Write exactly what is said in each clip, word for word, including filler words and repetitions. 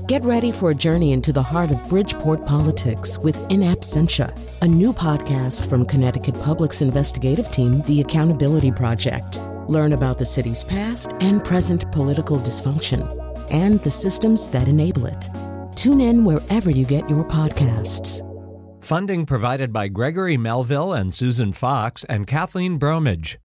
Get ready for a journey into the heart of Bridgeport politics with In Absentia, a new podcast from Connecticut Public's investigative team, The Accountability Project. Learn about the city's past and present political dysfunction and the systems that enable it. Tune in wherever you get your podcasts. Funding provided by Gregory Melville and Susan Fox and Kathleen Bromage.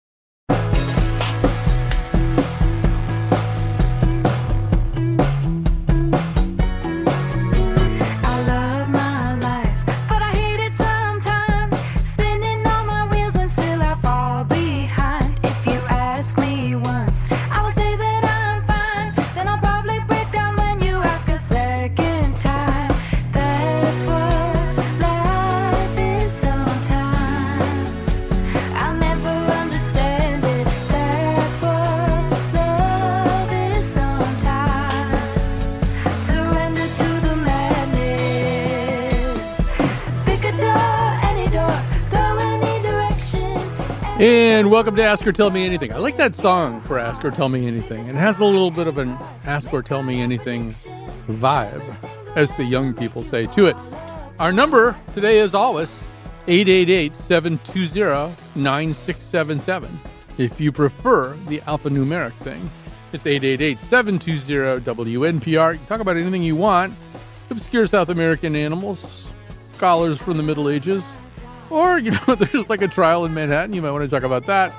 And welcome to Ask or Tell Me Anything. I like that song for Ask or Tell Me Anything. It has a little bit of an Ask or Tell Me Anything vibe, as the young people say to it. Our number today, as always, eight eight eight, seven two zero, nine six seven seven. If you prefer the alphanumeric thing, it's eight eight eight, seven two zero, W N P R. You can talk about anything you want. Obscure South American animals, scholars from the Middle Ages, or, you know, there's like a trial in Manhattan. You might want to talk about that.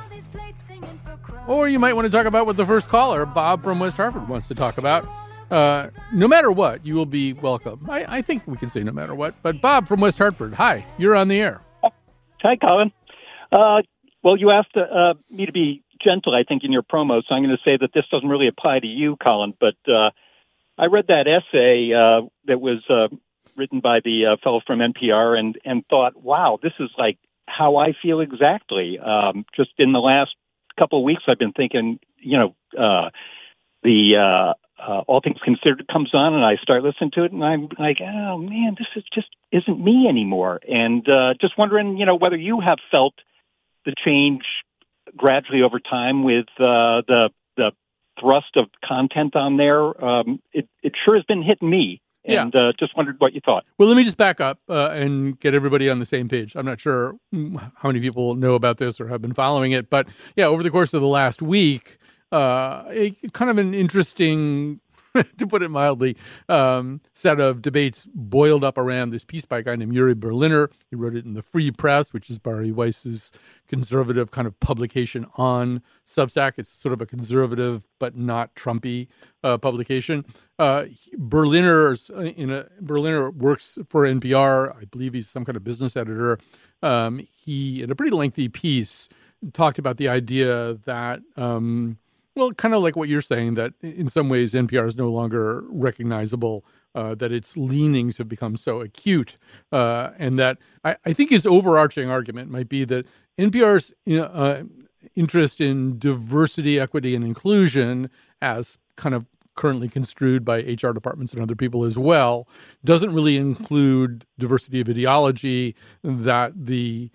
Or you might want to talk about what the first caller, Bob from West Hartford, wants to talk about. Uh, no matter what, you will be welcome. I, I think we can say no matter what. But Bob from West Hartford, hi, you're on the air. Hi, Colin. Uh, well, you asked uh, me to be gentle, I think, in your promo, so I'm going to say that this doesn't really apply to you, Colin. But uh, I read that essay uh, that was uh, written by the uh, fellow from N P R and, and thought, wow, this is like how I feel exactly. Um, just in the last couple of weeks, I've been thinking, you know, uh, the uh, uh, All Things Considered comes on, and I start listening to it, and I'm like, oh, man, this is just isn't me anymore. And uh, just wondering, you know, whether you have felt the change gradually over time with uh, the the thrust of content on there. Um, it, it sure has been hitting me. And yeah. uh, just wondered what you thought. Well, let me just back up uh, and get everybody on the same page. I'm not sure how many people know about this or have been following it. But, yeah, over the course of the last week, uh, a, kind of an interesting, to put it mildly, um, set of debates boiled up around this piece by a guy named Uri Berliner. He wrote it in the Free Press, which is Bari Weiss's conservative kind of publication on Substack. It's sort of a conservative but not Trumpy uh, publication. Uh, Berliner's in a Berliner works for N P R. I believe he's some kind of business editor. Um, he, in a pretty lengthy piece, talked about the idea that, um, well, kind of like what you're saying, that in some ways N P R is no longer recognizable, uh, that its leanings have become so acute, uh, and that I, I think his overarching argument might be that N P R's you know, uh, interest in diversity, equity, and inclusion, as kind of currently construed by H R departments and other people as well, doesn't really include diversity of ideology, that the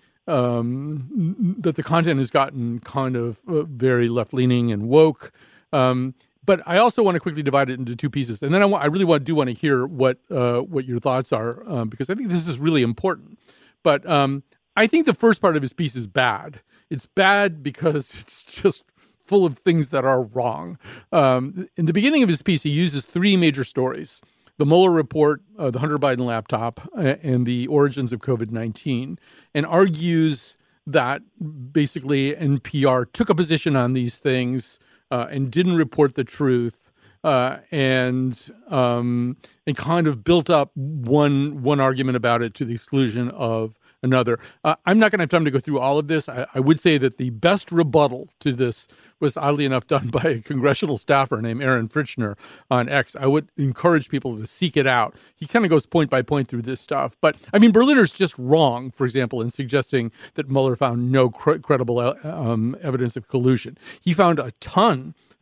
um, that the content has gotten kind of uh, very left-leaning and woke. Um, but I also want to quickly divide it into two pieces. And then I, want, I really want, do want to hear what uh, what your thoughts are, um, because I think this is really important. But um, I think the first part of his piece is bad. It's bad because it's just full of things that are wrong. Um, in the beginning of his piece, he uses three major stories: the Mueller report, uh, the Hunter Biden laptop, uh, and the origins of COVID nineteen, and argues that basically N P R took a position on these things uh, and didn't report the truth, uh, and um, and kind of built up one one argument about it to the exclusion of another. Uh, I'm not going to have time to go through all of this. I, I would say that the best rebuttal to this was, oddly enough, done by a congressional staffer named Aaron Fritchner on X. I would encourage people to seek it out. He kind of goes point by point through this stuff. But, I mean, Berliner's just wrong, for example, in suggesting that Mueller found no cre- credible um, evidence of collusion. He found a ton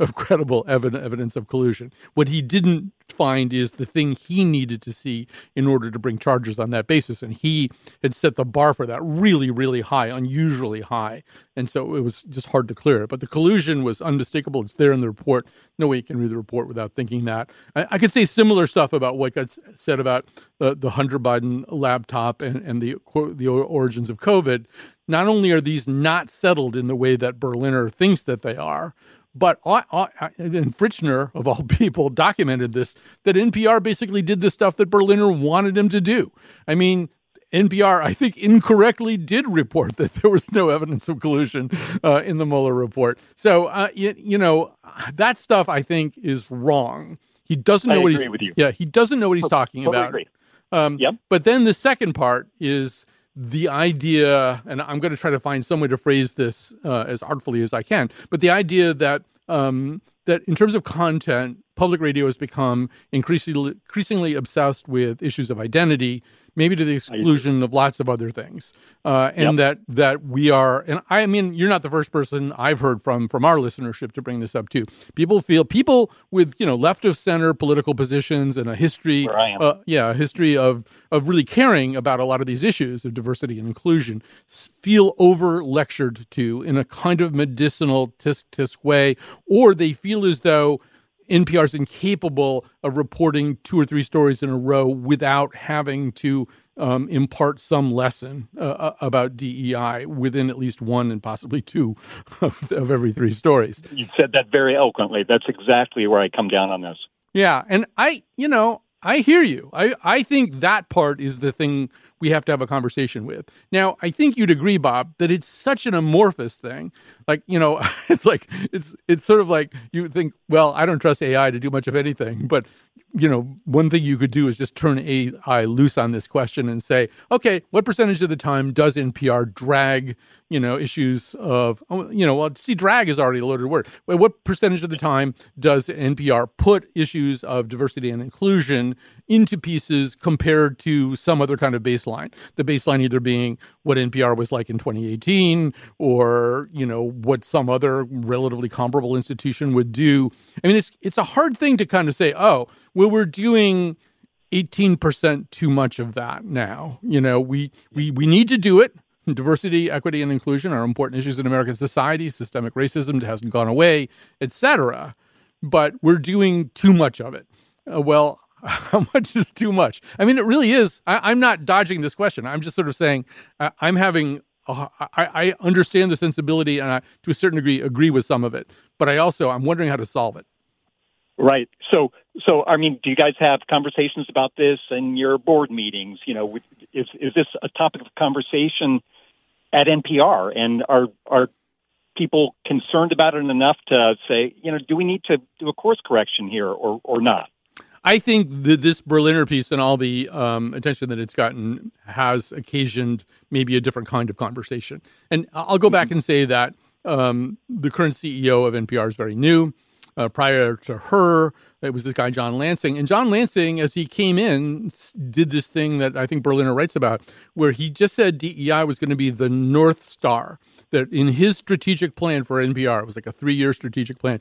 of credible ev- evidence of collusion. What he didn't find is the thing he needed to see in order to bring charges on that basis. And he had set the bar for that really, really high, unusually high. And so it was just hard to clear it. But the collusion was unmistakable. It's there in the report. No way you can read the report without thinking that. I, I could say similar stuff about what got said about the, the Hunter Biden laptop and, and the, the origins of COVID. Not only are these not settled in the way that Berliner thinks that they are, but I, I, and Fritzner, of all people, documented this, that N P R basically did the stuff that Berliner wanted him to do. I mean, N P R, I think, incorrectly did report that there was no evidence of collusion uh, in the Mueller report. So, uh, you, you know, that stuff, I think, is wrong. He doesn't know I what agree he's with you. Yeah, he doesn't know what he's talking Totally about. Agree. Um, yep. But then the second part is the idea, and I'm going to try to find some way to phrase this uh, as artfully as I can, but the idea that um, that in terms of content, public radio has become increasingly, increasingly obsessed with issues of identity, maybe to the exclusion of lots of other things. Uh, and yep. that that we are, and I mean, you're not the first person I've heard from from our listenership to bring this up too. People feel, people with, you know, left of center political positions and a history, uh, yeah, a history of, of really caring about a lot of these issues of diversity and inclusion, feel over lectured to in a kind of medicinal tisk tisk way, or they feel as though N P R is incapable of reporting two or three stories in a row without having to um, impart some lesson uh, about D E I within at least one and possibly two of, of every three stories. You said that very eloquently. That's exactly where I come down on this. Yeah, and I, you know, I hear you. I, I think that part is the thing we have to have a conversation with. Now, I think you'd agree, Bob, that it's such an amorphous thing. Like, you know, it's like, it's it's sort of like you think, well, I don't trust A I to do much of anything. But, you know, one thing you could do is just turn A I loose on this question and say, okay, what percentage of the time does N P R drag, you know, issues of, you know, well, see, drag is already a loaded word. What percentage of the time does N P R put issues of diversity and inclusion into pieces compared to some other kind of baseline? The baseline either being what N P R was like in twenty eighteen or, you know, what some other relatively comparable institution would do. I mean, it's it's a hard thing to kind of say, oh, well, we're doing eighteen percent too much of that now. You know, we we we need to do it. Diversity, equity, and inclusion are important issues in American society. Systemic racism hasn't gone away, et cetera. But we're doing too much of it. Uh, well, how much is too much? I mean, it really is. I, I'm not dodging this question. I'm just sort of saying I, I'm having, a, I, I understand the sensibility and I, to a certain degree, agree with some of it. But I also, I'm wondering how to solve it. Right. So, so I mean, do you guys have conversations about this in your board meetings? You know, is is this a topic of conversation at N P R? And are are people concerned about it enough to say, you know, do we need to do a course correction here or or not? I think that this Berliner piece and all the um, attention that it's gotten has occasioned maybe a different kind of conversation. And I'll go back and say that um, the current C E O of N P R is very new. Uh, prior to her, it was this guy, John Lansing. And John Lansing, as he came in, did this thing that I think Berliner writes about, where he just said D E I was going to be the North Star, that in his strategic plan for N P R, it was like a three-year strategic plan,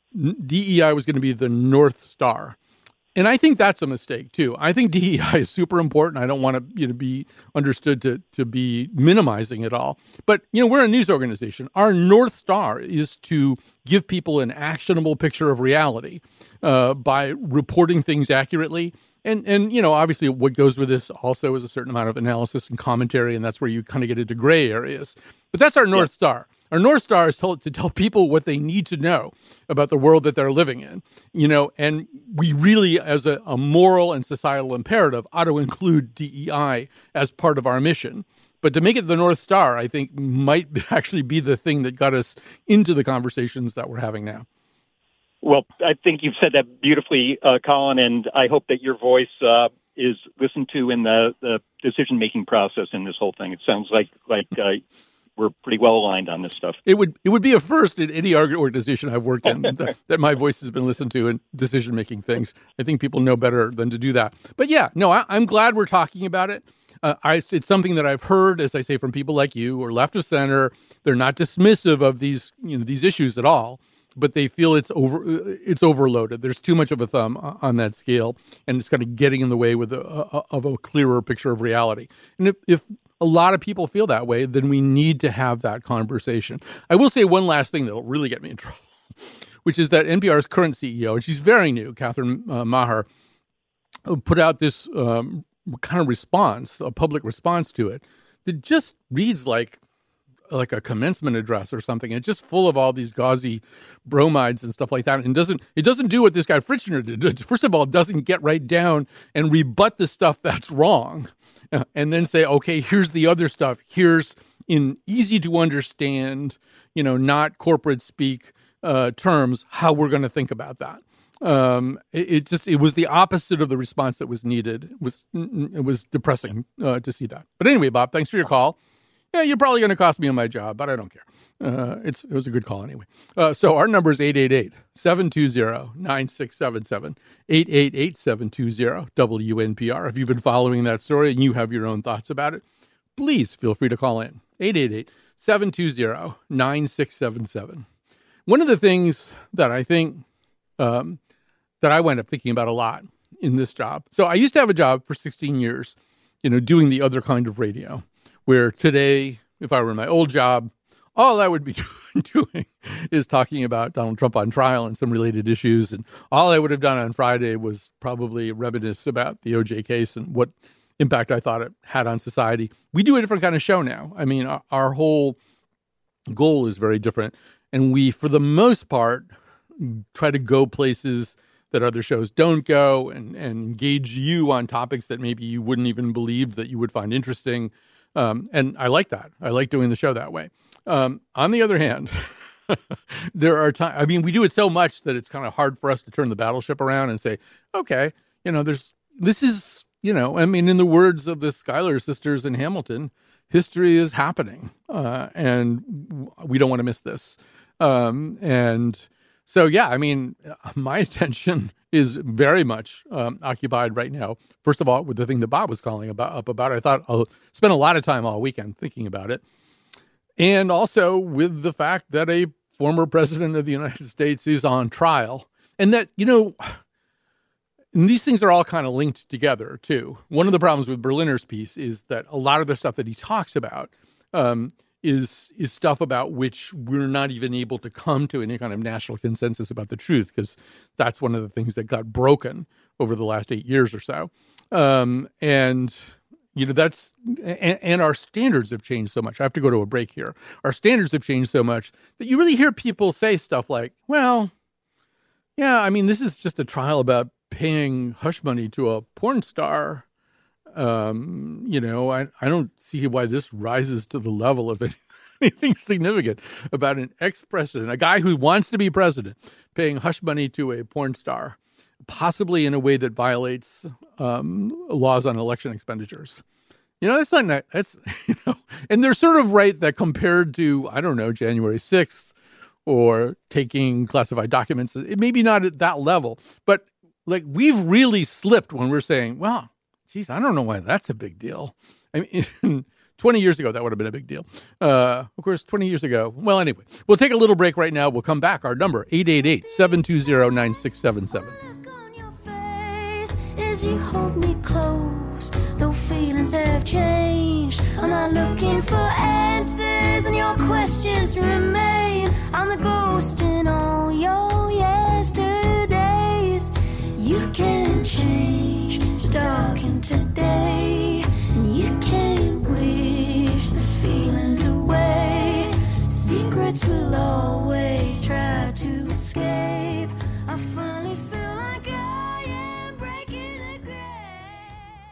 D E I was going to be the North Star. And I think that's a mistake, too. I think D E I is super important. I don't want to, you know, be understood to, to be minimizing it all. But, you know, we're a news organization. Our North Star is to give people an actionable picture of reality uh, by reporting things accurately. And, and, you know, obviously what goes with this also is a certain amount of analysis and commentary, and that's where you kind of get into gray areas. But that's our North yeah. Star. Our North Star is told to tell people what they need to know about the world that they're living in, you know, and we really, as a, a moral and societal imperative, ought to include D E I as part of our mission. But to make it the North Star, I think, might actually be the thing that got us into the conversations that we're having now. Well, I think you've said that beautifully, uh, Colin, and I hope that your voice uh, is listened to in the, the decision-making process in this whole thing. It sounds like like uh, we're pretty well aligned on this stuff. It would it would be a first in any organization I've worked in that, that my voice has been listened to in decision-making things. I think people know better than to do that. But yeah, no, I, I'm glad we're talking about it. Uh, I, it's something that I've heard, as I say, from people like you or left of center. They're not dismissive of these, you know, these issues at all. but they feel it's over, it's overloaded. There's too much of a thumb on that scale, and it's kind of getting in the way with a, a, of a clearer picture of reality. And if, if a lot of people feel that way, then we need to have that conversation. I will say one last thing that'll really get me in trouble, which is that N P R's current C E O, and she's very new, Catherine uh, Maher, put out this um, kind of response, a public response to it, that just reads like like a commencement address or something. It's just full of all these gauzy bromides and stuff like that. And doesn't it doesn't do what this guy Fritzner did. First of all, it doesn't get right down and rebut the stuff that's wrong, and then say, okay, here's the other stuff. Here's in easy to understand, you know, not corporate speak uh, terms, how we're going to think about that. Um, it, it just it was the opposite of the response that was needed. It was it was depressing uh, to see that. But anyway, Bob, thanks for your call. Yeah, you're probably going to cost me on my job, but I don't care. Uh, it's, it was a good call anyway. Uh, so our number is eight eight eight, seven two zero, nine six seven seven, eight eight eight, seven two zero, W N P R. If you've been following that story and you have your own thoughts about it, please feel free to call in. eight eight eight, seven two zero, nine six seven seven. One of the things that I think um, that I wind up thinking about a lot in this job. So I used to have a job for sixteen years, you know, doing the other kind of radio, where today, if I were in my old job, all I would be doing is talking about Donald Trump on trial and some related issues. And all I would have done on Friday was probably reminisce about the O J case and what impact I thought it had on society. We do a different kind of show now. I mean, our, our whole goal is very different. And we, for the most part, try to go places that other shows don't go and, and engage you on topics that maybe you wouldn't even believe that you would find interesting. Um, and I like that. I like doing the show that way. Um, on the other hand, there are times, I mean, we do it so much that it's kind of hard for us to turn the battleship around and say, okay, you know, there's, this is, you know, I mean, in the words of the Schuyler sisters in Hamilton, history is happening. Uh, and we don't want to miss this. Um, and so, yeah, I mean, my attention is very much um, occupied right now. First of all, with the thing that Bob was calling about up about, I thought I'll spend a lot of time all weekend thinking about it. And also with the fact that a former president of the United States is on trial, and that, you know, and these things are all kind of linked together, too. One of the problems with Berliner's piece is that a lot of the stuff that he talks about um, is is stuff about which we're not even able to come to any kind of national consensus about the truth, because that's one of the things that got broken over the last eight years or so. Um, and, you know, that's, and, and our standards have changed so much. I have to go to a break here. Our standards have changed so much that you really hear people say stuff like, well, yeah, I mean, this is just a trial about paying hush money to a porn star. Um, you know, I, I don't see why this rises to the level of anything significant about an ex-president, a guy who wants to be president, paying hush money to a porn star, possibly in a way that violates um, laws on election expenditures. You know, that's not, that's, you know, and they're sort of right that compared to, I don't know, January sixth or taking classified documents, it may be not at that level, but like we've really slipped when we're saying, well, geez, I don't know why that's a big deal. I mean, twenty years ago, that would have been a big deal. Uh, of course, twenty years ago. Well, anyway, we'll take a little break right now. We'll come back. Our number, eight eight eight, seven two zero, nine six seven seven. As you hold me close, though feelings have changed, I'm not looking for answers and your questions remain. I'm the ghost in all your yesterdays. You can't change the dark in today, and you can't wish the feelings away. Secrets will always try to escape. I finally feel like I am breaking the grave.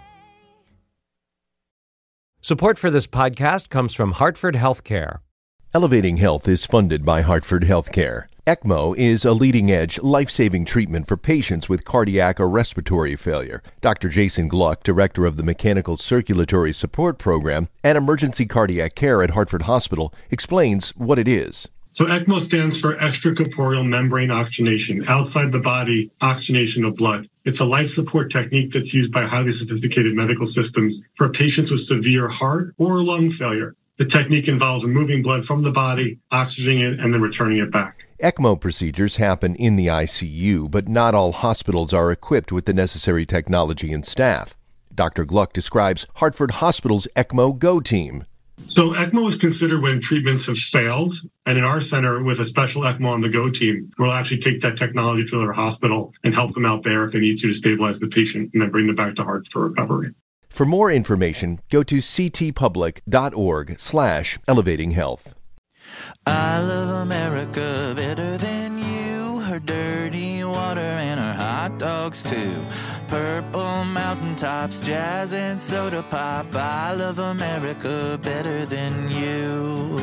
Support for this podcast comes from Hartford Healthcare. Elevating Health is funded by Hartford Healthcare. ECMO is a leading-edge, life-saving treatment for patients with cardiac or respiratory failure. Doctor Jason Gluck, director of the Mechanical Circulatory Support Program and Emergency Cardiac Care at Hartford Hospital, explains what it is. So ECMO stands for extracorporeal membrane oxygenation, outside the body oxygenation of blood. It's a life support technique that's used by highly sophisticated medical systems for patients with severe heart or lung failure. The technique involves removing blood from the body, oxygenating it, and then returning it back. ECMO procedures happen in the I C U, but not all hospitals are equipped with the necessary technology and staff. Doctor Gluck describes Hartford Hospital's ECMO Go team. So ECMO is considered when treatments have failed. And in our center, with a special ECMO on the Go team, we'll actually take that technology to their hospital and help them out there if they need to to stabilize the patient and then bring them back to Hartford for recovery. For more information, go to ctpublic.org slash elevating health. I love America better than you, her dirty water and her hot dogs too. Purple mountaintops, jazz and soda pop. I love America better than you.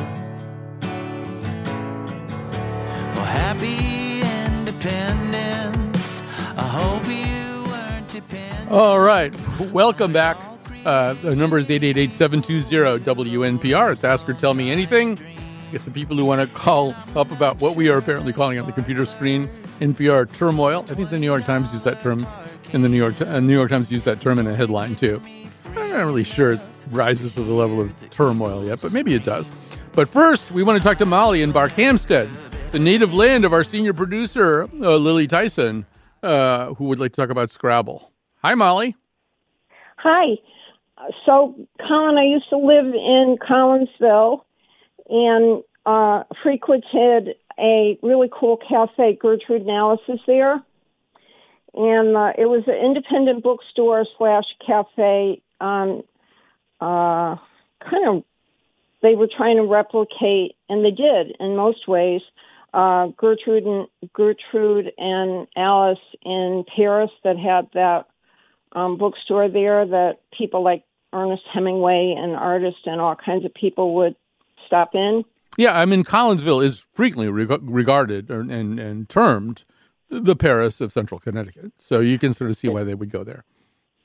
Well, happy independence. I hope you weren't dependent. All right. Welcome back. Uh, the number is eight eight eight, seven two zero, W N P R. It's Ask Or Tell Me Anything. I guess the people who want to call up about what we are apparently calling on the computer screen N P R turmoil. I think the New York Times used that term, and the New York uh, New York Times used that term in a headline too. I'm not really sure it rises to the level of turmoil yet, but maybe it does. But first, we want to talk to Molly in Barkhamsted, the native land of our senior producer, uh, Lily Tyson, uh, who would like to talk about Scrabble. Hi, Molly. Hi. So, Colin, I used to live in Collinsville and uh, frequented a really cool cafe, Gertrude Analysis, there. And uh, it was an independent bookstore slash cafe. Um, uh, kind of, they were trying to replicate, and they did in most ways, uh, Gertrude and Gertrude and Alice in Paris that had that um, bookstore there that people like Ernest Hemingway and artists and all kinds of people would stop in. Yeah, I mean, Collinsville is frequently reg- regarded or, and, and termed the Paris of Central Connecticut. So you can sort of see why they would go there.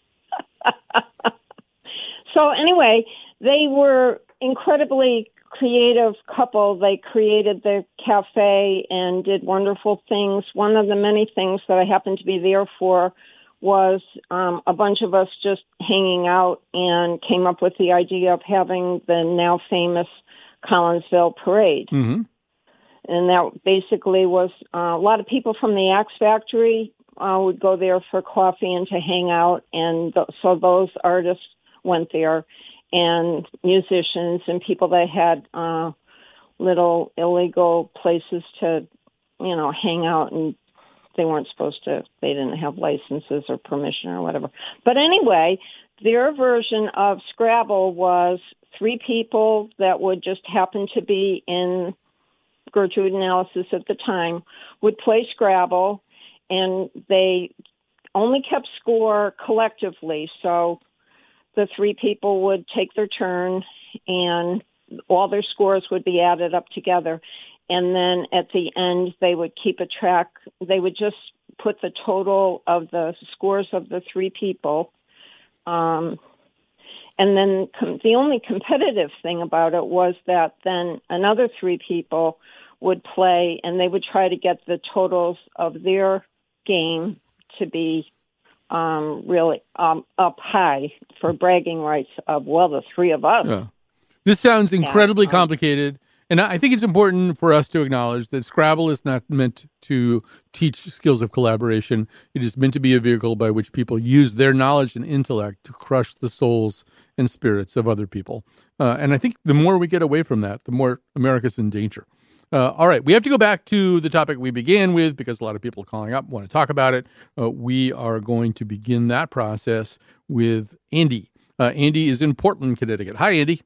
So anyway, they were incredibly creative couple. They created the cafe and did wonderful things. One of the many things that I happened to be there for was um, a bunch of us just hanging out and came up with the idea of having the now famous Collinsville Parade. Mm-hmm. And that basically was uh, a lot of people from the Axe Factory uh, would go there for coffee and to hang out. And th- so those artists went there, and musicians and people that had uh, little illegal places to, you know, hang out, and they weren't supposed to, they didn't have licenses or permission or whatever. But anyway, their version of Scrabble was three people that would just happen to be in Gertrude Analysis at the time would play Scrabble, and they only kept score collectively. So the three people would take their turn, and all their scores would be added up together. And then at the end, they would keep a track. They would just put the total of the scores of the three people. Um, and then com- the only competitive thing about it was that then another three people would play, and they would try to get the totals of their game to be um, really um, up high for bragging rights of, well, the three of us. Yeah. This sounds incredibly yeah. complicated. And I think it's important for us to acknowledge that Scrabble is not meant to teach skills of collaboration. It is meant to be a vehicle by which people use their knowledge and intellect to crush the souls and spirits of other people. Uh, and I think the more we get away from that, the more America's in danger. Uh, all right, we have to go back to the topic we began with because a lot of people calling up want to talk about it. Uh, we are going to begin that process with Andy. Uh, Andy is in Portland, Connecticut. Hi, Andy.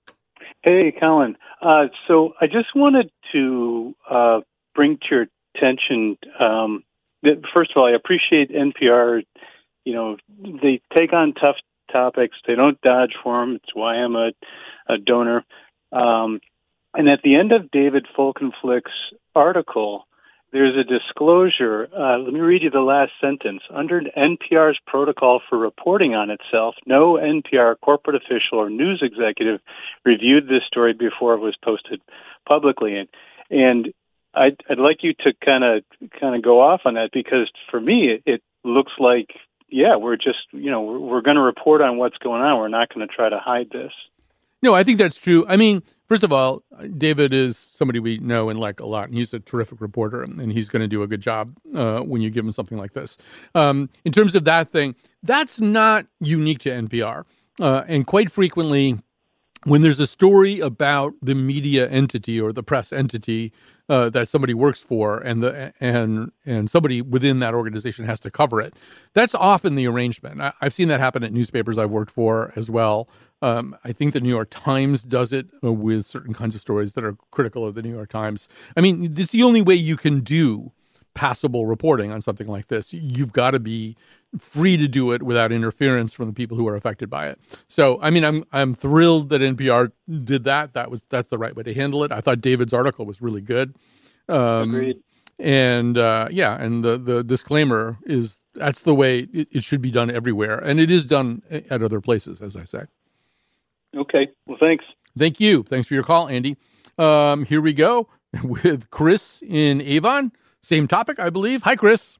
Hey, Colin. Uh, so I just wanted to uh, bring to your attention um, that, first of all, I appreciate N P R. You know, they take on tough topics. They don't dodge for them. It's why I'm a, a donor. Um, and at the end of David Folkenflick's article, there's a disclosure. Uh, let me read you the last sentence. Under N P R's protocol for reporting on itself, no N P R corporate official or news executive reviewed this story before it was posted publicly. And, and I'd, I'd like you to kind of kind of go off on that, because for me, it, it looks like, yeah, we're just, you know, we're, we're going to report on what's going on. We're not going to try to hide this. No, I think that's true. I mean, First of all, David is somebody we know and like a lot, and he's a terrific reporter, and he's going to do a good job uh, when you give him something like this. Um, in terms of that thing, that's not unique to N P R. Uh, and quite frequently, when there's a story about the media entity or the press entity uh, that somebody works for, and the and and somebody within that organization has to cover it, that's often the arrangement. I, I've seen that happen at newspapers I've worked for as well. Um, I think the New York Times does it uh, with certain kinds of stories that are critical of the New York Times. I mean, it's the only way you can do passable reporting on something like this. You've got to be free to do it without interference from the people who are affected by it. So, I mean, I'm I'm thrilled that N P R did that. That was that's the right way to handle it. I thought David's article was really good. Um, Agreed. And uh, yeah, and the the disclaimer is that's the way it, it should be done everywhere, and it is done at other places, as I say. Okay. Well, thanks. Thank you. Thanks for your call, Andy. Um, here we go with Chris in Avon. Same topic, I believe. Hi, Chris.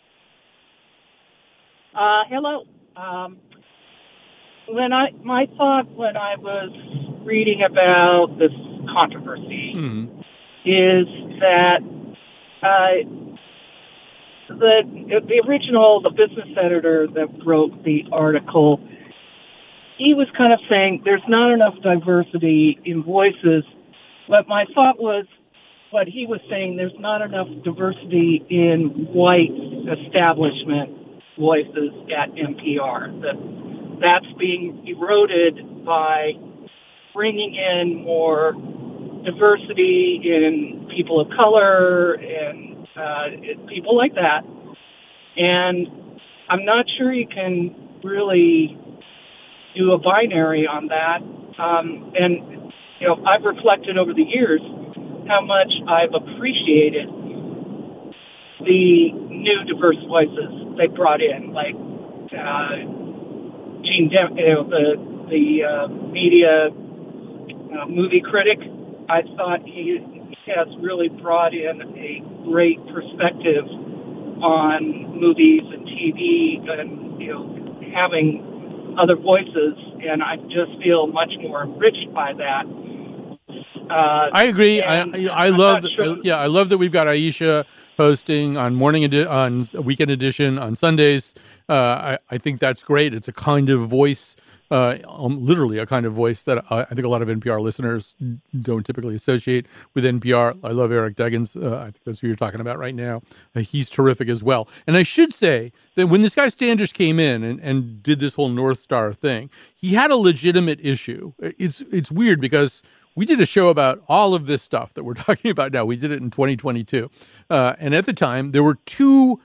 Uh, hello. Um, when I my thought when I was reading about this controversy Mm-hmm. is that uh, the the original the business editor that wrote the article, he was kind of saying there's not enough diversity in voices. But my thought was, what he was saying, there's not enough diversity in white establishment voices at N P R. That that's being eroded by bringing in more diversity in people of color and uh, people like that. And I'm not sure you can really do a binary on that. Um, and you know, I've reflected over the years how much I've appreciated the new diverse voices they brought in, like uh, Gene, Dem- you know, the the uh, media uh, movie critic. I thought he, he has really brought in a great perspective on movies and T V, and you know, having other voices, and I just feel much more enriched by that. Uh, I agree. I, I, I love, that, sure. yeah, I love that we've got Aisha hosting on morning edi- on Weekend Edition on Sundays. Uh, I, I think that's great. It's a kind of voice, uh, um, literally a kind of voice that I, I think a lot of N P R listeners don't typically associate with N P R. I love Eric Deggans. Uh, I think that's who you're talking about right now. Uh, he's terrific as well. And I should say that when this guy Standish came in and, and did this whole North Star thing, he had a legitimate issue. It's it's weird because we did a show about all of this stuff that we're talking about now. We did it in twenty twenty-two. Uh, and at the time, there were two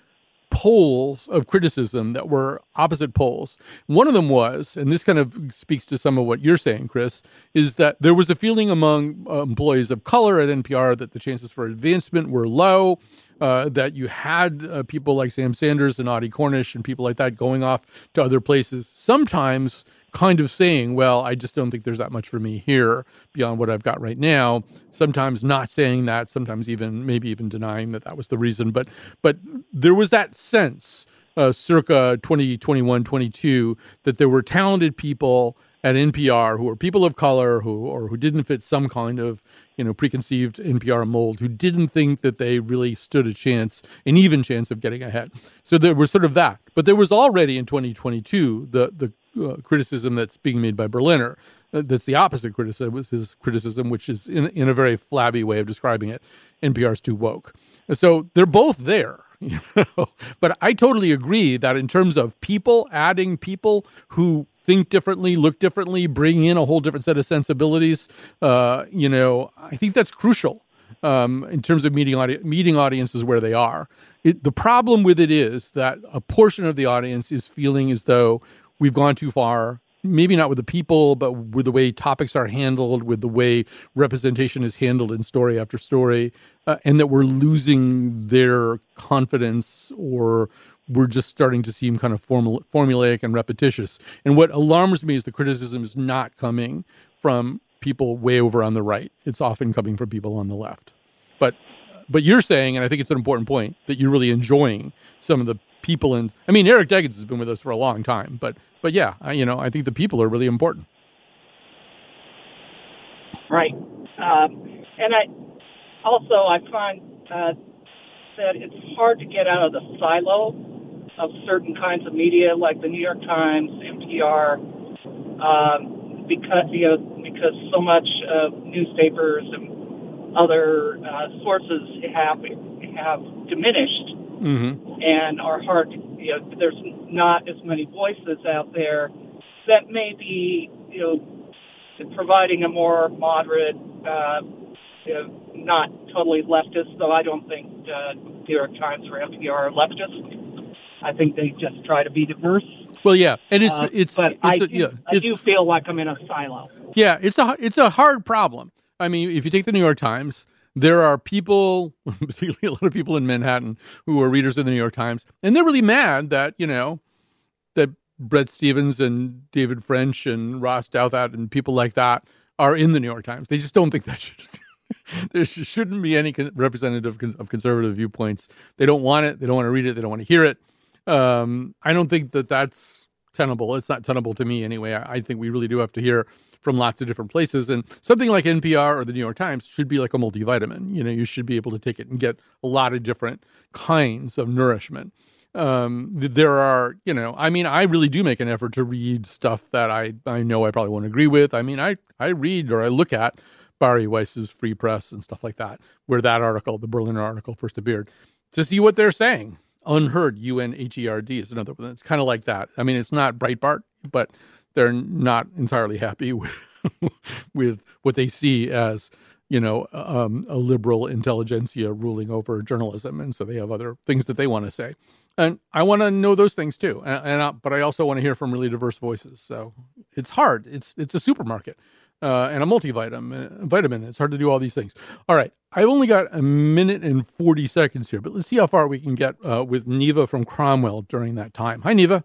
poles of criticism that were opposite poles. One of them was, and this kind of speaks to some of what you're saying, Chris, is that there was a feeling among uh, employees of color at N P R that the chances for advancement were low, uh, that you had uh, people like Sam Sanders and Audie Cornish and people like that going off to other places, sometimes kind of saying, well, I just don't think there's that much for me here beyond what I've got right now. Sometimes not saying that, sometimes even maybe even denying that that was the reason. But but there was that sense uh, circa twenty twenty-one, twenty-two that there were talented people at N P R who were people of color who or who didn't fit some kind of, you know, preconceived N P R mold, who didn't think that they really stood a chance, an even chance of getting ahead. So there was sort of that. But there was already in twenty twenty-two the the uh, criticism that's being made by Berliner. Uh, that's the opposite criticism, his criticism, which is in in a very flabby way of describing it. N P R's too woke. And so they're both there. You know? But I totally agree that in terms of people, adding people who think differently, look differently, bring in a whole different set of sensibilities, uh, you know, I think that's crucial um, in terms of meeting audi- meeting audiences where they are. It, the problem with it is that a portion of the audience is feeling as though we've gone too far, maybe not with the people, but with the way topics are handled, with the way representation is handled in story after story, uh, and that we're losing their confidence, or we're just starting to seem kind of formal, formulaic and repetitious. And what alarms me is the criticism is not coming from people way over on the right. It's often coming from people on the left. But but you're saying, and I think it's an important point, that you're really enjoying some of the people in, I mean, Eric Deggans has been with us for a long time, but but yeah, I, you know, I think the people are really important. Right. Um, and I also I find uh, that it's hard to get out of the silo of certain kinds of media, like the New York Times, N P R, um, because you know because so much uh, newspapers and other uh, sources have have diminished Mm-hmm. and are hard. To, you know, there's not as many voices out there that may be you know providing a more moderate, uh, you know, not totally leftist. Though I don't think uh, New York Times or N P R are leftist. I think they just try to be diverse. Well, yeah, and it's Uh, it's but it's I, a, do, yeah, I it's, do feel like I'm in a silo. yeah, it's a it's a hard problem. I mean, if you take the New York Times, there are people, particularly a lot of people in Manhattan, who are readers of the New York Times, and they're really mad that you know that Bret Stephens and David French and Ross Douthat and people like that are in the New York Times. They just don't think that should. There shouldn't be any representative of conservative viewpoints. They don't want it. They don't want to read it. They don't want to hear it. Um, I don't think that that's tenable. It's not tenable to me anyway. I, I think we really do have to hear from lots of different places. And something like N P R or the New York Times should be like a multivitamin. You know, you should be able to take it and get a lot of different kinds of nourishment. Um, there are, you know, I mean, I really do make an effort to read stuff that I, I know I probably won't agree with. I mean, I, I read or I look at Bari Weiss's Free Press and stuff like that, where that article, the Berliner article, first appeared, to see what they're saying. Unheard, U N H E R D is another one. It's kind of like that. I mean, it's not Breitbart, but they're not entirely happy with, with what they see as, you know, um, a liberal intelligentsia ruling over journalism. And so they have other things that they want to say. And I want to know those things too. And, and I, but I also want to hear from really diverse voices. So it's hard. It's it's a supermarket. Uh, and a multivitamin. Vitamin. It's hard to do all these things. All right. I've only got a minute and forty seconds here, but let's see how far we can get uh, with Neva from Cromwell during that time. Hi, Neva.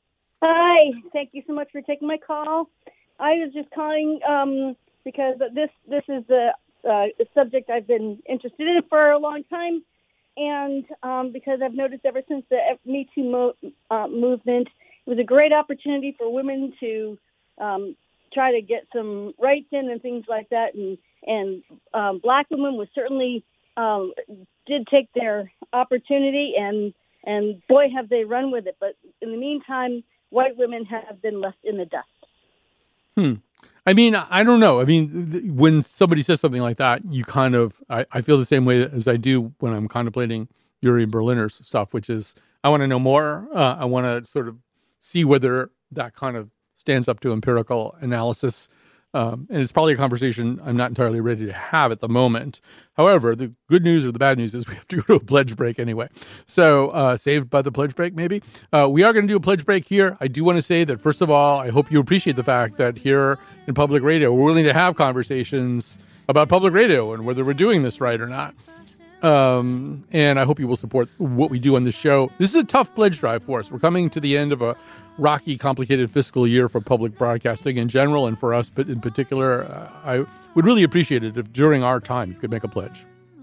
Hi. Thank you so much for taking my call. I was just calling um, because this this is a, uh, a subject I've been interested in for a long time, and um, because I've noticed ever since the Me Too mo- uh, movement, it was a great opportunity for women to um, try to get some rights in and things like that. And, and um, black women was certainly um, did take their opportunity, and, and boy, have they run with it. But in the meantime, white women have been left in the dust. Hmm. I mean, I don't know. I mean, th- when somebody says something like that, you kind of, I, I feel the same way as I do when I'm contemplating Yuri Berliner's stuff, which is, I want to know more. Uh, I want to sort of see whether that kind of stands up to empirical analysis. Um, and it's probably a conversation I'm not entirely ready to have at the moment. However, the good news or the bad news is we have to go to a pledge break anyway. So uh, saved by the pledge break, maybe. Uh, we are going to do a pledge break here. I do want to say that, first of all, I hope you appreciate the fact that here in public radio, we're willing to have conversations about public radio and whether we're doing this right or not. Um, and I hope you will support what we do on this show. This is a tough pledge drive for us. We're coming to the end of a rocky, complicated fiscal year for public broadcasting in general, and for us but in particular. uh, I would really appreciate it if during our time you could make a pledge.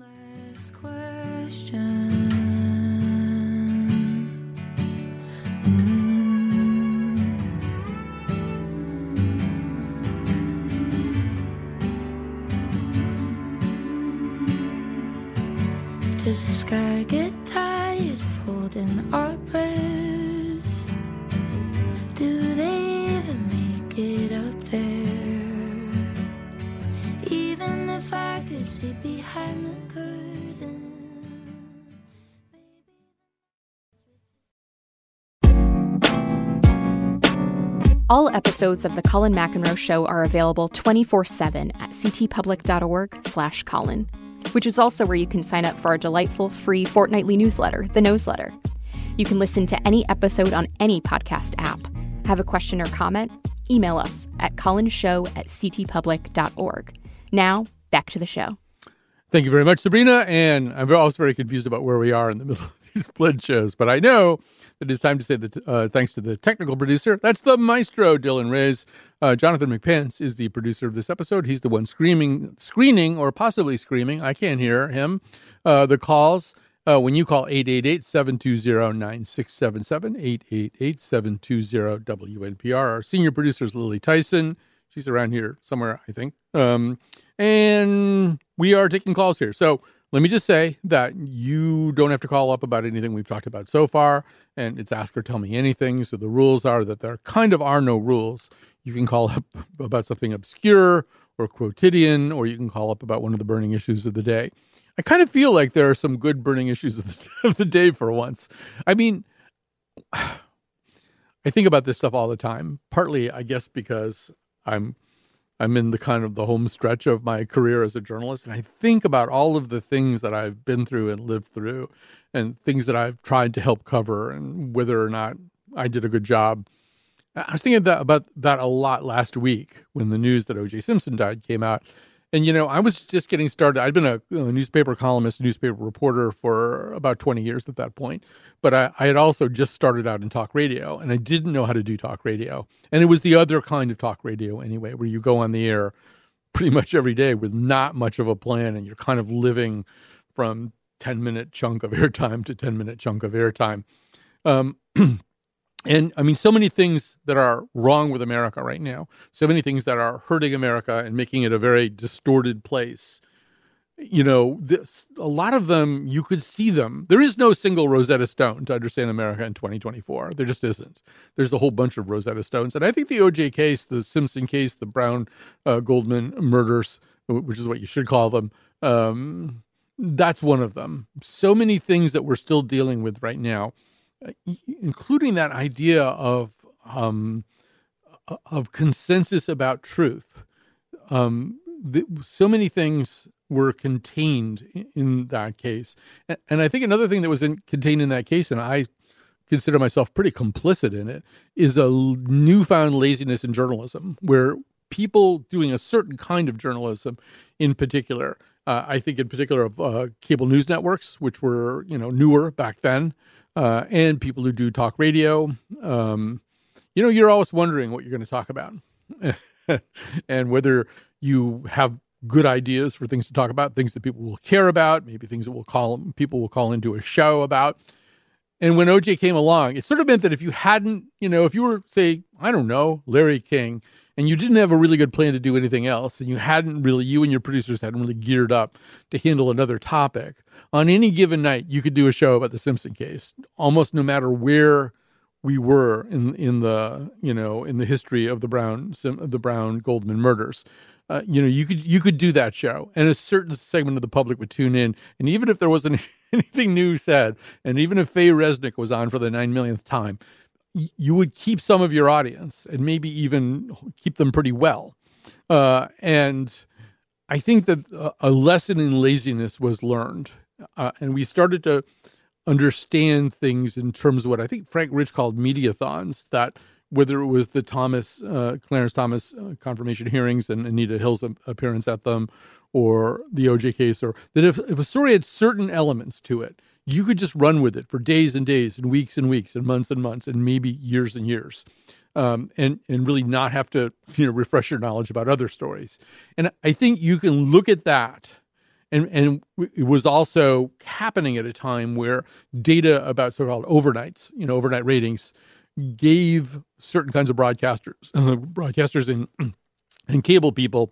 Does the sky get tired of holding our breath? Do they even make it up there? Even if I could see behind the curtain. All episodes of The Colin McEnroe Show are available twenty-four seven at ctpublic.org slash Colin, which is also where you can sign up for our delightful free fortnightly newsletter, The Noseletter. You can listen to any episode on any podcast app. Have a question or comment? Email us at colinshow at ctpublic dot org. Now, back to the show. Thank you very much, Sabrina. And I'm also very confused about where we are in the middle of these pledge shows. But I know that it's time to say that uh, thanks to the technical producer, that's the maestro, Dylan Reyes. Uh, Jonathan McPence is the producer of this episode. He's the one screaming, screening, or possibly screaming. I can't hear him. Uh, the calls, uh, when you call eight eight eight, seven two zero, nine six seven seven, eight eight eight, seven two zero, W N P R. Our senior producer is Lily Tyson. She's around here somewhere, I think. Um, and we are taking calls here. So let me just say that you don't have to call up about anything we've talked about so far, and it's ask or tell me anything. So the rules are that there kind of are no rules. You can call up about something obscure or quotidian, or you can call up about one of the burning issues of the day. I kind of feel like there are some good burning issues of the, of the day for once. I mean, I think about this stuff all the time, partly, I guess, because I'm I'm in the kind of the home stretch of my career as a journalist, and I think about all of the things that I've been through and lived through and things that I've tried to help cover and whether or not I did a good job. I was thinking that, about that a lot last week when the news that O J Simpson died came out. And, you know, I was just getting started. I'd been a, a newspaper columnist, newspaper reporter for about twenty years at that point. But I, I had also just started out in talk radio, and I didn't know how to do talk radio. And it was the other kind of talk radio anyway, where you go on the air pretty much every day with not much of a plan, and you're kind of living from ten-minute chunk of airtime to ten-minute chunk of airtime. Um And, I mean, so many things that are wrong with America right now, so many things that are hurting America and making it a very distorted place. You know, this, a lot of them, you could see them. There is no single Rosetta Stone to understand America in twenty twenty-four. There just isn't. There's a whole bunch of Rosetta Stones. And I think the O J case, the Simpson case, the Brown uh, Goldman murders, which is what you should call them, um, that's one of them. So many things that we're still dealing with right now, including that idea of um, of consensus about truth. Um, the, so many things were contained in, in that case. And, and I think another thing that was in, contained in that case, and I consider myself pretty complicit in it, is a newfound laziness in journalism, where people doing a certain kind of journalism in particular, uh, I think in particular of uh, cable news networks, which were, you know, newer back then, Uh, and people who do talk radio, um, you know, you're always wondering what you're going to talk about and whether you have good ideas for things to talk about, things that people will care about, maybe things that will call people will call into a show about. And when O J came along, it sort of meant that if you hadn't, you know, if you were, say, I don't know, Larry King, and you didn't have a really good plan to do anything else, and you hadn't really, you and your producers hadn't really geared up to handle another topic, on any given night, you could do a show about the Simpson case, almost no matter where we were in in the, you know, in the history of the Brown the Brown Goldman murders. Uh, you know, you could you could do that show, and a certain segment of the public would tune in, and even if there wasn't anything new said, and even if Faye Resnick was on for the nine millionth time, you would keep some of your audience and maybe even keep them pretty well. Uh, and I think that a lesson in laziness was learned. Uh, and we started to understand things in terms of what I think Frank Rich called mediathons, that whether it was the Thomas, uh, Clarence Thomas uh, confirmation hearings and Anita Hill's appearance at them, or the O J case, or that if, if a story had certain elements to it, you could just run with it for days and days and weeks and weeks and months and months and maybe years and years, um, and and really not have to, you know, refresh your knowledge about other stories. And I think you can look at that, and and it was also happening at a time where data about so-called overnights, you know, overnight ratings, gave certain kinds of broadcasters, uh, broadcasters and and cable people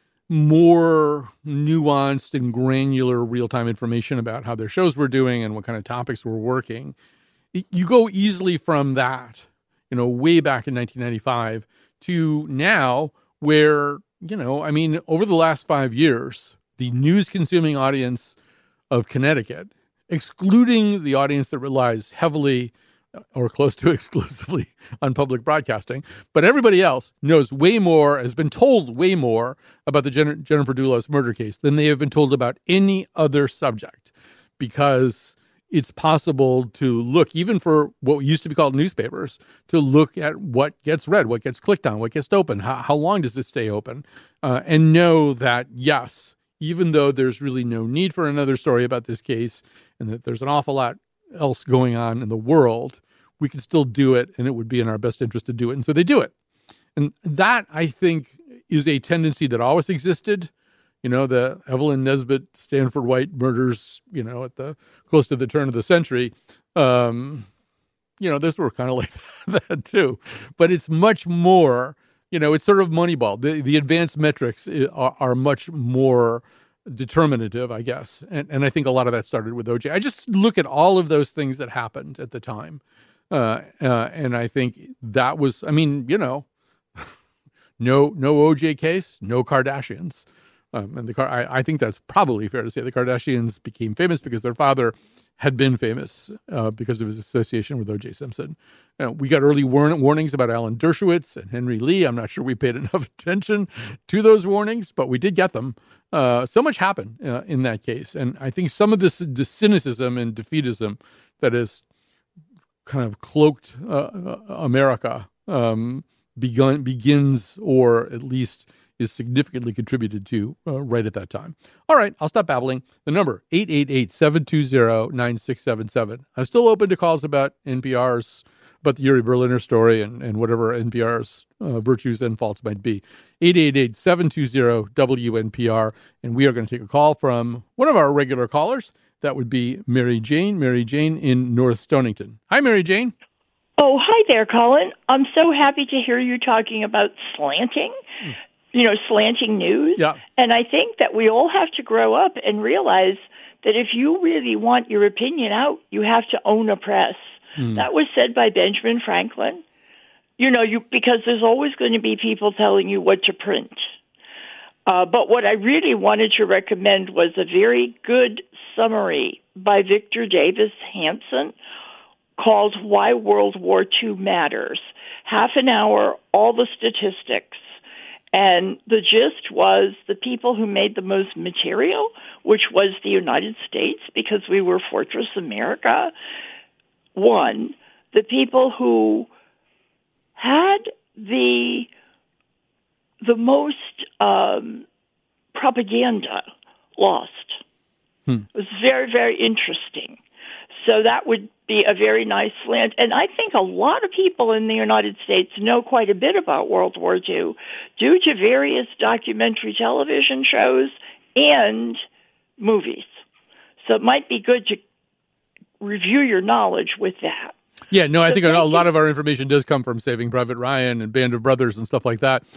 more nuanced and granular real-time information about how their shows were doing and what kind of topics were working. You go easily from that, you know, way back in nineteen ninety-five to now where, you know, I mean, over the last five years, the news-consuming audience of Connecticut, excluding the audience that relies heavily or close to exclusively on public broadcasting, but everybody else knows way more, has been told way more about the Jen- Jennifer Dulos murder case than they have been told about any other subject, because it's possible to look, even for what used to be called newspapers, to look at what gets read, what gets clicked on, what gets open, how, how long does it stay open, uh, and know that, yes, even though there's really no need for another story about this case and that there's an awful lot else going on in the world, we can still do it, and it would be in our best interest to do it. And so they do it. And that, I think, is a tendency that always existed. You know, the Evelyn Nesbit, Stanford White murders, you know, at the close to the turn of the century. Um, you know, those were kind of like that too. But it's much more you know, it's sort of Moneyball. The the advanced metrics are, are much more determinative, I guess. And and I think a lot of that started with O J. I just look at all of those things that happened at the time. Uh, uh, and I think that was, I mean, you know, no no O J case, no Kardashians. Um, and the I, I think that's probably fair to say. The Kardashians became famous because their father had been famous uh, because of his association with O J Simpson. Uh, we got early warn- warnings about Alan Dershowitz and Henry Lee. I'm not sure we paid enough attention to those warnings, but we did get them. Uh, so much happened uh, in that case. And I think some of this, this cynicism and defeatism that has kind of cloaked uh, America um, begun, begins, or at least is significantly contributed to uh, right at that time. All right, I'll stop babbling. The number, eight eight eight, seven two zero, nine six seven seven. I'm still open to calls about N P R's, about the Yuri Berliner story and, and whatever N P R's uh, virtues and faults might be. eight eight eight, seven two zero, W N P R. And we are going to take a call from one of our regular callers. That would be Mary Jane. Mary Jane in North Stonington. Hi, Mary Jane. Oh, hi there, Colin. I'm so happy to hear you talking about slanting. Mm. You know, slanting news. Yeah. And I think that we all have to grow up and realize that if you really want your opinion out, you have to own a press. Mm. That was said by Benjamin Franklin. You know, you because there's always going to be people telling you what to print. Uh, but what I really wanted to recommend was a very good summary by Victor Davis Hanson called Why World War Two Matters. Half an hour, all the statistics. And the gist was the people who made the most material, which was the United States, because we were Fortress America, won. The people who had the the most um, propaganda lost. Hmm. It was very, very interesting. So that would be a very nice slant. And I think a lot of people in the United States know quite a bit about World War Two due to various documentary television shows and movies. So it might be good to review your knowledge with that. Yeah, no, I so think a you. lot of our information does come from Saving Private Ryan and Band of Brothers and stuff like that.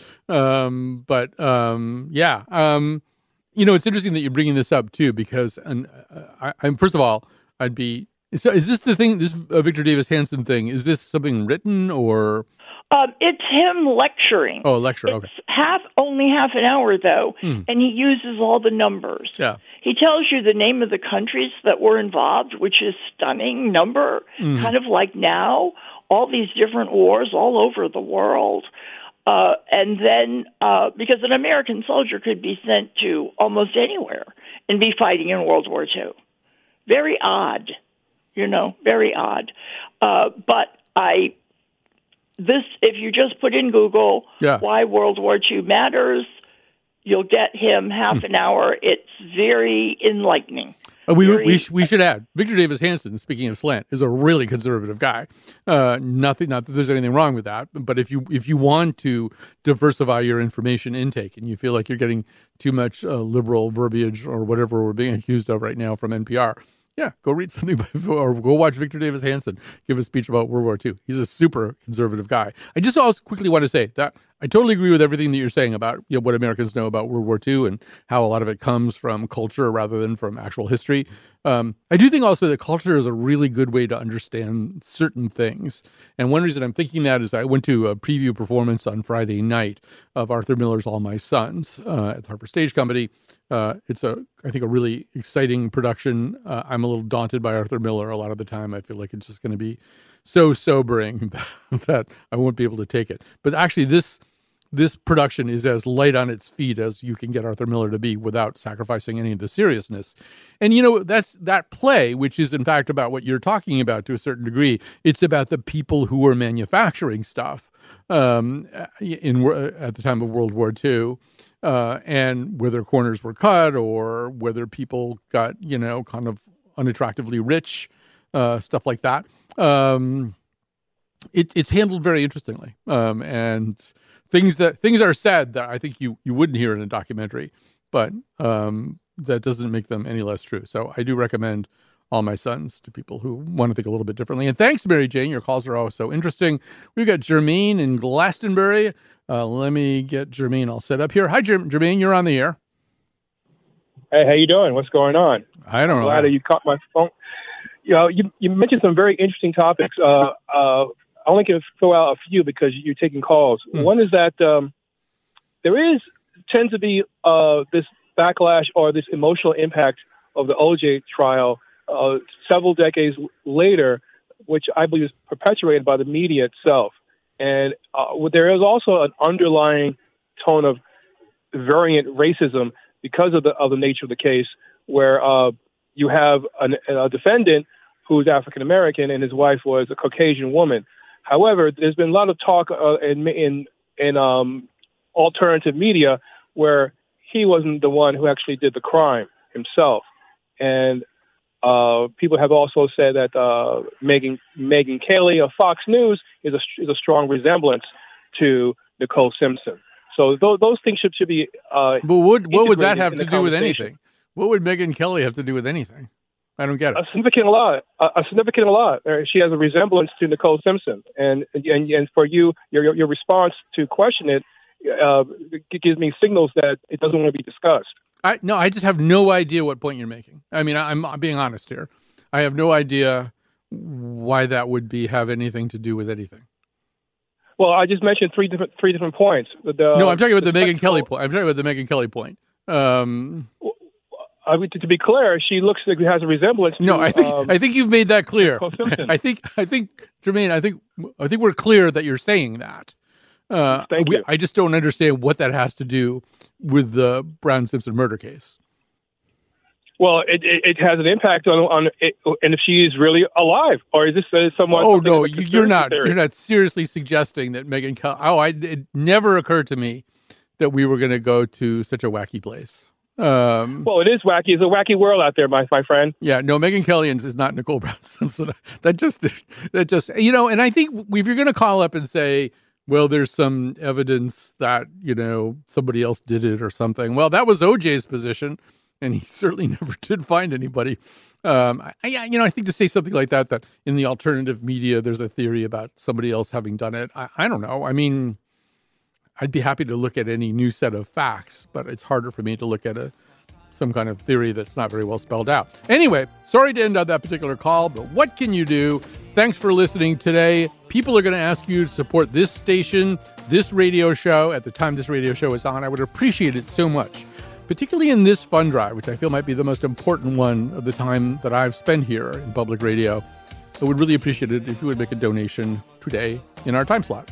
Um, but um, yeah, um, you know, it's interesting that you're bringing this up too, because and uh, I, I'm first of all, I'd be. So is this the thing, this uh, Victor Davis Hanson thing, is this something written or? Um, it's him lecturing. Oh, lecture, it's okay. half, only half an hour, though, hmm. and he uses all the numbers. Yeah. He tells you the name of the countries that were involved, which is stunning number, Mm. kind of like now, all these different wars all over the world. Uh, and then, uh, because an American soldier could be sent to almost anywhere and be fighting in World War Two. Very odd. You know, very odd. Uh, but I, this, if you just put in Google, yeah. why World War Two matters, you'll get him half an hour. It's very enlightening. Uh, we, very, we, sh- we should add, Victor Davis Hanson, speaking of slant, is a really conservative guy. Uh, nothing, not that there's anything wrong with that, but if you if you want to diversify your information intake and you feel like you're getting too much uh, liberal verbiage or whatever we're being accused of right now from N P R, yeah, go read something by, or go watch Victor Davis Hanson give a speech about World War Two. He's a super conservative guy. I just also quickly want to say that I totally agree with everything that you're saying about you know, what Americans know about World War Two and how a lot of it comes from culture rather than from actual history. Um, I do think also that culture is a really good way to understand certain things. And one reason I'm thinking that is I went to a preview performance on Friday night of Arthur Miller's All My Sons uh, at the Harper Stage Company. Uh, it's a, I think, a really exciting production. Uh, I'm a little daunted by Arthur Miller a lot of the time. I feel like it's just going to be so sobering that I won't be able to take it. But actually, this this production is as light on its feet as you can get Arthur Miller to be without sacrificing any of the seriousness. And, you know, that's that play, which is, in fact, about what you're talking about to a certain degree. It's about the people who were manufacturing stuff um, in at the time of World War Two. Uh, and whether corners were cut or whether people got, you know, kind of unattractively rich, uh, stuff like that. Um, it, it's handled very interestingly. Um, and things that things are said that I think you, you wouldn't hear in a documentary, but um, that doesn't make them any less true. So I do recommend All My Sons to people who want to think a little bit differently. And thanks, Mary Jane. Your calls are always so interesting. We've got Jermaine in Glastonbury. Uh, let me get Jermaine all set up here. Hi, Jerm- Jermaine. You're on the air. Hey, how you doing? What's going on? I don't know. Glad that you caught my phone. You know, you, you mentioned some very interesting topics. Uh, uh, I only can throw out a few because you're taking calls. Hmm. One is that um, there is tends to be uh, this backlash or this emotional impact of the O J trial uh, several decades later, which I believe is perpetuated by the media itself. And uh, there is also an underlying tone of variant racism because of the of the nature of the case, where uh, you have an, a defendant who's African American and his wife was a Caucasian woman. However, there's been a lot of talk uh, in in, in um, alternative media where he wasn't the one who actually did the crime himself, and uh, people have also said that uh, Megyn Megyn Kelly of Fox News is a is a strong resemblance to Nicole Simpson. So th- those things should, should be. Uh, but what what would that have to do with anything? What would Megyn Kelly have to do with anything? I don't get it. A significant lot. A, a significant lot. She has a resemblance to Nicole Simpson, and and and for you, your your response to question it, uh, it gives me signals that it doesn't want to be discussed. I no, I just have no idea what point you're making. I mean, I'm, I'm being honest here. I have no idea why that would be have anything to do with anything. Well, I just mentioned three different three different points. The, no, I'm talking about the, the Megyn Kelly point. I'm talking about the Megyn Kelly point. Um, I mean, to, to be clear, she looks like she has a resemblance. To, no, I think um, I think you've made that clear. I think I think Jermaine, I think I think we're clear that you're saying that. Uh, Thank we, you. I just don't understand what that has to do with the Brown Simpson murder case. Well, it, it, it has an impact on on it, and if she is really alive, or is this uh, someone? Oh no, you, you're not. Theory? You're not seriously suggesting that Megyn Kelly. Oh, I, it never occurred to me that we were going to go to such a wacky place. Um, well, it is wacky. It's a wacky world out there, my my friend. Yeah, no, Megyn Kelly is not Nicole Brown Simpson. That just that just you know, and I think if you're going to call up and say, well, there's some evidence that you know somebody else did it or something. Well, that was O J's position. And he certainly never did find anybody. Um, I, you know, I think to say something like that, that in the alternative media, there's a theory about somebody else having done it. I, I don't know. I mean, I'd be happy to look at any new set of facts, but it's harder for me to look at a some kind of theory that's not very well spelled out. Anyway, sorry to end on that particular call, but what can you do? Thanks for listening today. People are going to ask you to support this station, this radio show. At the time this radio show is on, I would appreciate it so much. Particularly in this fund drive, which I feel might be the most important one of the time that I've spent here in public radio. I would really appreciate it if you would make a donation today in our time slot.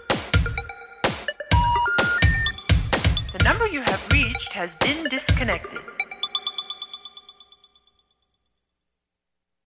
has been disconnected.